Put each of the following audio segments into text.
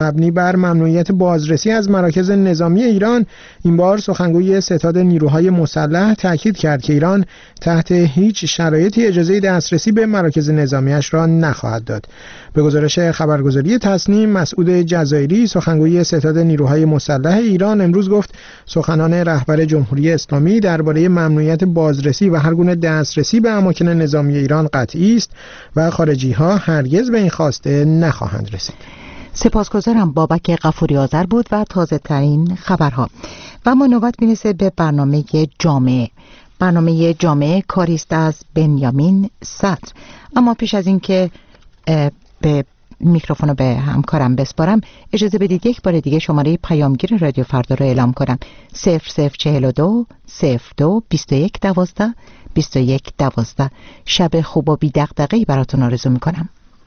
مبنی بر ممنوعیت بازرسی از مراکز نظامی ایران، این بار سخنگوی ستاد نیروهای مسلح تاکید کرد که ایران تحت هیچ شرایطی اجازه دسترسی به مراکز نظامیش را نخواهد داد. به گزارش خبرگزاری تصنیم، مسعود جزایری سخنگوی ستاد نیروهای مسلح ایران امروز گفت سخنان رهبر جمهوری اسلامی درباره ممنوعیت بازرسی و هر گونه دسترسی به اماکن نظامی ایران قطعی است و خارجی‌ها هرگز به این خواسته نخواهند رسید. سپاسگزارم. بابک غفوری آذر بود و تازه ترین خبرها. و ما نوبت میرسه به برنامه جامعه. برنامه جامعه کاری است از بنیامین صدر. اما پیش از این که به میکروفون رو به همکارم بسپارم، اجازه بدید یک بار دیگه شماره پیامگیر رادیو فردا رو اعلام کنم: 0042 02 21 12 21 12. شب خوب و بی دغدغه‌ای براتون آرزو میکنم.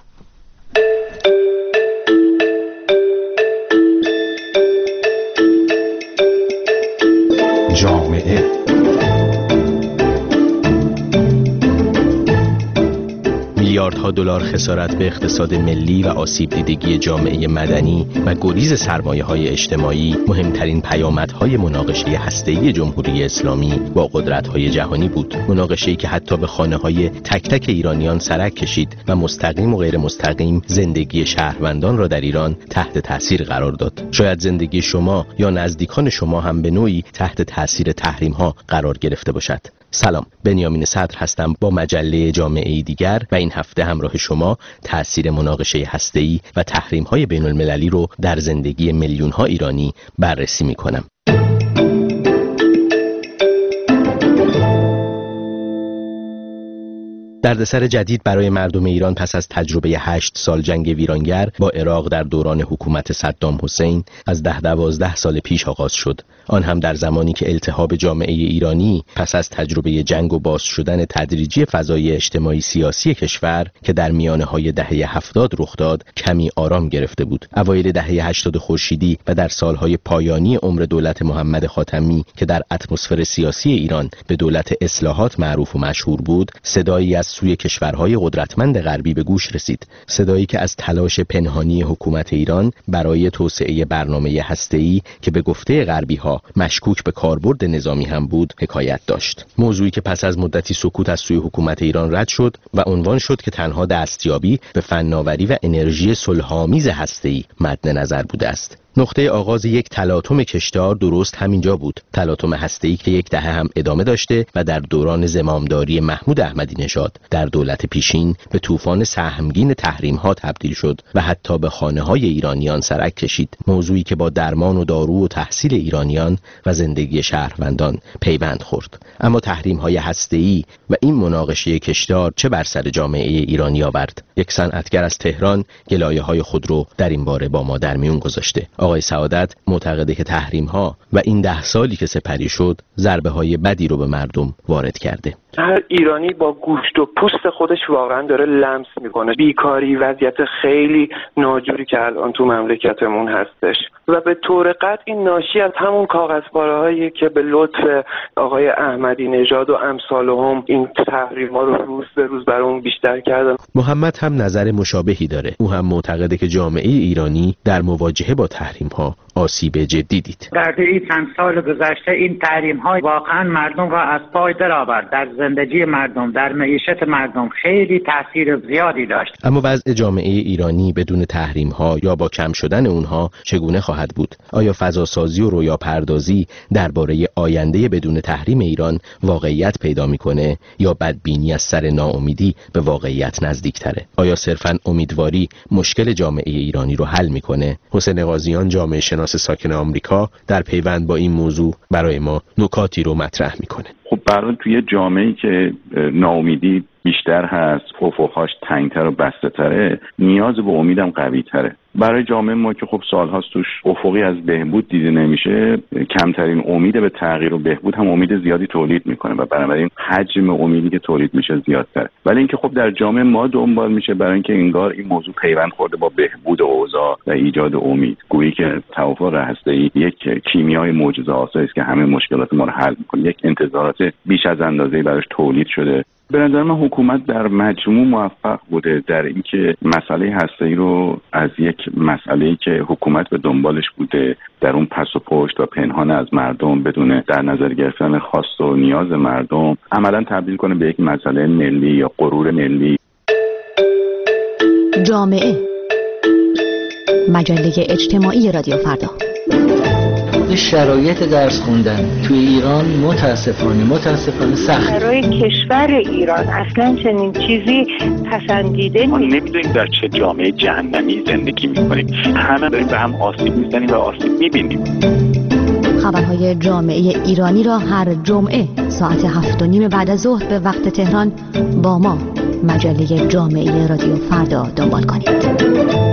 جامعه میلیاردها دلار خسارت به اقتصاد ملی و آسیب دیدگی جامعه مدنی و گریز سرمایه‌های اجتماعی مهمترین پیامدهای مناقشه هسته‌ای جمهوری اسلامی با قدرت‌های جهانی بود. مناقشه‌ای که حتی به خانه‌های تک تک ایرانیان سرک کشید و مستقیم و غیر مستقیم زندگی شهروندان را در ایران تحت تاثیر قرار داد. شاید زندگی شما یا نزدیکان شما هم به نوعی تحت تاثیر تحریم‌ها قرار گرفته باشد. سلام، بنیامین صدر هستم با مجله جامعه دیگر و این هفته همراه شما تأثیر مناقشه هسته‌ای و تحریم‌های بین‌المللی رو در زندگی میلیون‌ها ایرانی بررسی می‌کنم. دردسر جدید برای مردم ایران پس از تجربه 8 سال جنگ ویرانگر با عراق در دوران حکومت صدام حسین از 10-12 سال پیش آغاز شد. آن هم در زمانی که التهاب جامعه ایرانی پس از تجربه جنگ و باز شدن تدریجی فضای اجتماعی سیاسی کشور که در میانه‌های دهه 70 رخ داد کمی آرام گرفته بود. اوایل دهه 80 خورشیدی و در سالهای پایانی عمر دولت محمد خاتمی که در اتمسفر سیاسی ایران به دولت اصلاحات معروف و مشهور بود، صدایی از سوی کشورهای قدرتمند غربی به گوش رسید. صدایی که از تلاش پنهانی حکومت ایران برای توسعه برنامه هسته‌ای که به گفته غربی‌ها مشکوک به کاربرد نظامی هم بود حکایت داشت. موضوعی که پس از مدتی سکوت از سوی حکومت ایران رد شد و عنوان شد که تنها دستیابی به فناوری و انرژی صلح‌آمیز هسته‌ای مد نظر بوده است. نقطه آغاز یک تلاطم کشدار درست همینجا بود. تلاطم هسته‌ای که یک دهه هم ادامه داشته و در دوران زمامداری محمود احمدی نژاد در دولت پیشین به طوفان سهمگین تحریم‌ها تبدیل شد و حتی به خانه‌های ایرانیان سرک کشید. موضوعی که با درمان و دارو و تحصیل ایرانیان و زندگی شهروندان پیوند خورد. اما تحریم‌های هسته‌ای و این مناقشه کشدار چه بر سر جامعه ایرانی آورد؟ یک صنعتگر از تهران گلایه‌های خود رو در این باره با ما در میون گذاشته. آقای سعادت معتقده که تحریم‌ها و این 10 سالی که سپری شد ضربه‌های بدی رو به مردم وارد کرده. هر ایرانی با گوشت و پوست خودش واقعا داره لمس میکنه بیکاری، وضعیت خیلی ناجوری که الان تو مملکتمون هستش و به طور قطع این ناشی از همون کاغذپاره‌هایی که به لطف آقای احمدی نژاد و امثالهم این تحریم‌ها رو روز به روز برامون بیشتر کردن. محمد هم نظر مشابهی داره. او هم معتقده که جامعه ایرانی در مواجهه با تحریم‌ها آسیب جدی دید. در این چند سال گذشته این تحریم‌ها واقعا مردم را از پای درآورد. در زندگی مردم، در معیشت مردم خیلی تاثیر زیادی داشت. اما وضع جامعه ایرانی بدون تحریم‌ها یا با کم شدن اونها چگونه خواهد بود؟ آیا فضاسازی و رویاپردازی درباره آینده بدون تحریم ایران واقعیت پیدا می‌کنه یا بدبینی از سر ناامیدی به واقعیت نزدیک‌تره؟ آیا صرفاً امیدواری مشکل جامعه ایرانی رو حل می‌کنه؟ حسین قاضیان جامعه شناس ساکن آمریکا در پیوند با این موضوع برای ما نکاتی رو مطرح می‌کنه. خب برای توی جامعه‌ای که ناامیدی بیشتر هست، افق‌هاش تنگ‌تر و بسته‌تره، نیاز به امیدم قوی‌تره. برای جامعه ما که خب سال‌هاست توش افقی از بهبود دیده نمیشه، کمترین امید به تغییر و بهبود هم امید زیادی تولید میکنه و بنابراین حجم امیدی که تولید میشه زیادتره. ولی اینکه خب در جامعه ما دنبال میشه برای اینکه انگار این موضوع پیوند خورده با بهبود اوضاع و ایجاد امید، گویی که توافق هسته‌ای یک کیمیای معجزه‌آسایی است که همه مشکلات ما رو حل میکنه. یک انتظارات بیش از اندازه‌ای براش تولید شده به نظر من حکومت در مجموع موفق بوده در اینکه مسئله هسته‌ای رو از یک مسئله‌ای که حکومت به دنبالش بوده در اون پس و پشت و پنهان از مردم بدون در نظر گرفتن خواست و نیاز مردم عملاً تبدیل کنه به یک مسئله ملی یا غرور ملی. جامعه، مجله اجتماعی رادیو فردا. شرایط درس خوندن توی ایران متاسفانه سخت. برای کشور ایران اصلا چنین چیزی پسندیده نیست. ما نمیدونیم در چه جامعه جهنمی زندگی میکنیم. همه داریم به هم آسیب میزنیم و آسیب میبینیم. خبرهای جامعه ایرانی را هر جمعه ساعت 7:30 بعد از ظهر به وقت تهران با ما مجله جامعه رادیو فردا دنبال کنید.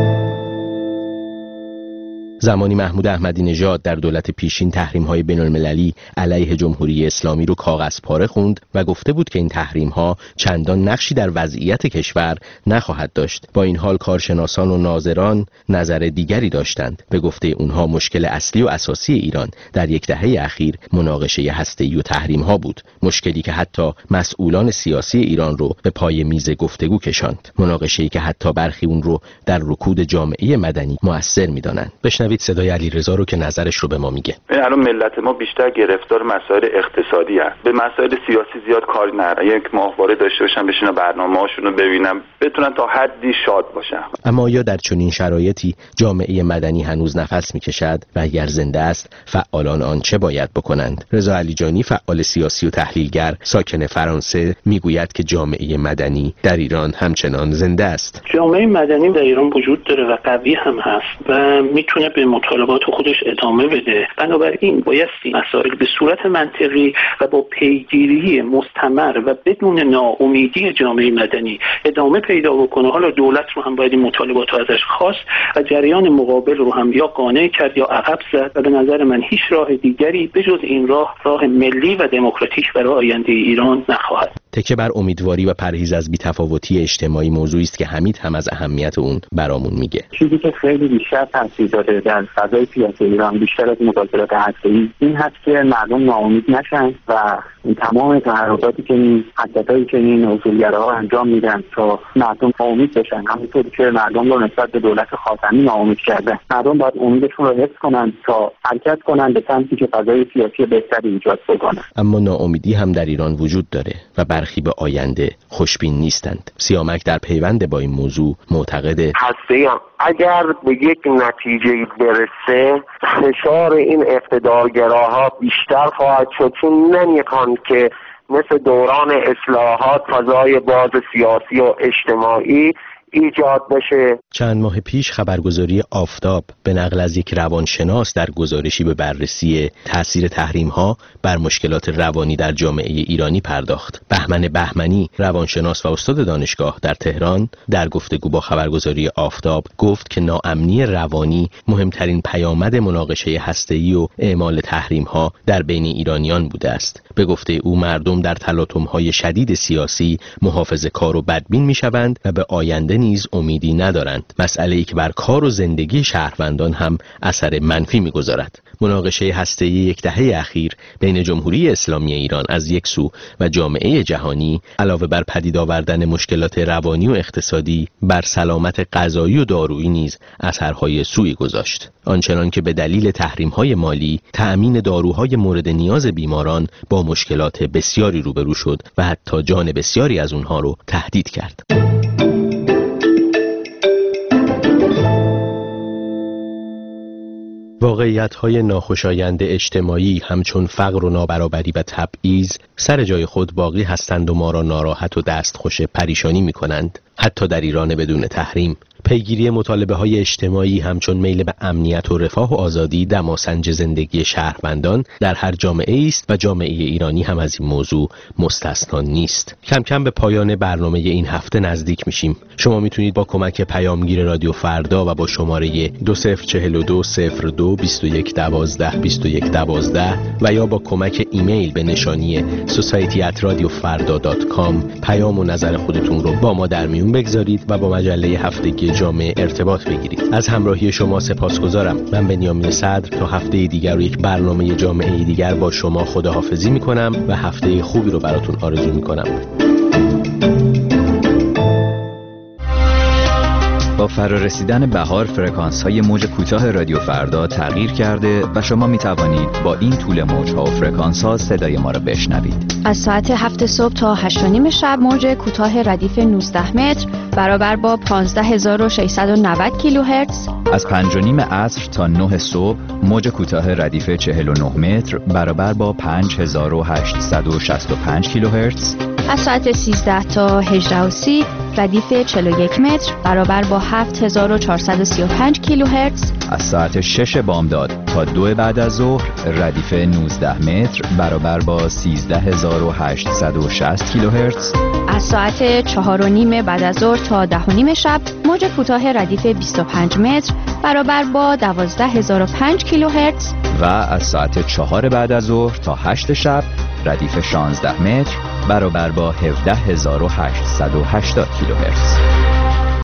زمانی محمود احمدی نژاد در دولت پیشین تحریم‌های بین‌المللی علیه جمهوری اسلامی رو کاغذ پاره خوند و گفته بود که این تحریم‌ها چندان نقشی در وضعیت کشور نخواهد داشت. با این حال کارشناسان و ناظران نظر دیگری داشتند. به گفته اونها مشکل اصلی و اساسی ایران در یک دهه اخیر مناقشه هسته‌ای و تحریم‌ها بود. مشکلی که حتی مسئولان سیاسی ایران رو به پای میز گفتگو کشاند. مناقشه‌ای که حتی برخی اون رو در رکود جامعه مدنی مؤثر می‌دانند. بشنوید صدای علیرضا رو که نظرش رو به ما میگه. الان ملت ما بیشتر گرفتار مسائل اقتصادی هست. به مسائل سیاسی زیاد کاری ندارن. یک ماهواره داشته باشن بشینن برنامه‌هاشون رو ببینن بتونن تا حدی شاد باشن. اما یا در چنین شرایطی جامعه مدنی هنوز نفس میکشد و اگر زنده است فعالان آن چه باید بکنند؟ رضا علیجانی فعال سیاسی و تحلیلگر ساکن فرانسه میگوید که جامعه مدنی در ایران همچنان زنده است. جامعه مدنی در ایران وجود داره و قوی هم هست و میتونه به مطالبات خودش ادامه بده. بنابراین بایستی مسائل به صورت منطقی و با پیگیری مستمر و بدون ناامیدی جامعه مدنی ادامه پیدا بکنه. حالا دولت رو هم باید این مطالبات رو ازش خواست و جریان مقابل رو هم یا قانع کرد یا عقب زد و به نظر من هیچ راه دیگری بجز این راه ملی و دموکراتیک برای آینده ایران نخواهد. تکه بر امیدواری و پرهیز از بی‌تفاوتی اجتماعی موضوعی است که حمید هم از اهمیت اون برامون میگه. چیزی که خیلی بیشتر تاثیر داره در فضای سیاسی ایران بیشتر از مذاکرات هسته‌ای این هست که مردم ناامید نشن و این تمام تحرکاتی که این حرکتایی که این اصولگراها انجام میدن تا مردم ناامید بشن، همونطور که مردم رو نسبت به دولت خاتمی ناامید کردن، مردم باید امیدشون رو حفظ کنن تا حرکت کنن به سمتی که فضای سیاسی بهتری ایجاد بکنه. اما ناامیدی هم در ایران وجود داره و برخی به آینده خوشبین نیستند. سیامک در پیوند با این موضوع معتقده هسته‌ای اگر به یک نتیجه برسه فشار این اقتدارگراها بیشتر خواهد شد، چون نمیخوان که مثل دوران اصلاحات فضای باز سیاسی و اجتماعی ایجاد بشه. چند ماه پیش خبرگزاری آفتاب به نقل از یک روانشناس در گزارشی به بررسی تأثیر تحریم‌ها بر مشکلات روانی در جامعه ایرانی پرداخت. بهمن بهمنی، روانشناس و استاد دانشگاه در تهران، در گفتگو با خبرگزاری آفتاب گفت که ناامنی روانی مهمترین پیامد مناقشه هسته‌ای و اعمال تحریم‌ها در بین ایرانیان بوده است. به گفته او مردم در تلاطم‌های شدید سیاسی محافظه‌کار و بدبین می‌شوند و به آینده نیز امیدی ندارند، مسئله‌ای که بر کار و زندگی شهروندان هم اثر منفی می‌گذارد. مناقشه هسته‌ای یک دهه اخیر بین جمهوری اسلامی ایران از یک سو و جامعه جهانی علاوه بر پدید آوردن مشکلات روانی و اقتصادی بر سلامت غذایی و دارویی نیز اثرهای سوئی گذاشت، آنچنان که به دلیل تحریم‌های مالی تأمین داروهای مورد نیاز بیماران با مشکلات بسیاری روبرو شد و حتی جان بسیاری از اونها رو تهدید کرد. واقعیت‌های ناخوشایند اجتماعی همچون فقر و نابرابری و تبعیض سر جای خود باقی هستند و ما را ناراحت و دستخوش پریشانی می‌کنند، حتی در ایران بدون تحریم. پیگیری مطالبه‌های اجتماعی همچون میل به امنیت و رفاه و آزادی دماسنج زندگی شهروندان در هر جامعه است و جامعه ایرانی هم از این موضوع مستثنا نیست. کم کم به پایان برنامه این هفته نزدیک میشیم. شما میتونید با کمک پیامگیر رادیو فردا و با شماره 204201122112 و یا با کمک ایمیل به نشانی society@radiofarda.com پیام و نظر خودتون رو با ما در میون بگذارید و با مجله هفتگی جامعه ارتباط بگیرید. از همراهی شما سپاسگزارم. من بنیامین صدر تا هفته دیگر و یک برنامه جامعه دیگر با شما خداحافظی میکنم و هفته خوبی رو براتون آرزو میکنم. فرارسیدن بهار فرکانس‌های موج کوتاه رادیو فردا تغییر کرده و شما می‌توانید با این طول موج‌ها و فرکانس‌ها صدای ما را بشنوید. از ساعت 7 صبح تا 8:30 شب موج کوتاه ردیف 19 متر برابر با 15690 کیلوهرتز. از 5:30 عصر تا 9 صبح موج کوتاه ردیف 49 متر برابر با 5865 کیلوهرتز. از ساعت 13 تا 18:30 ردیف 41 متر برابر با 7435 کیلوهرتز. از ساعت 6 بامداد تا 2 بعد از ظهر ردیف 19 متر برابر با 13860 کیلوهرتز. از ساعت 4:30 بعد از ظهر تا 10:30 شب موج کوتاه ردیف 25 متر برابر با 12005 کیلوهرتز. و از ساعت 4 بعد از ظهر تا 8 شب ردیف 16 متر برابر با 17880 کیلوهرتز.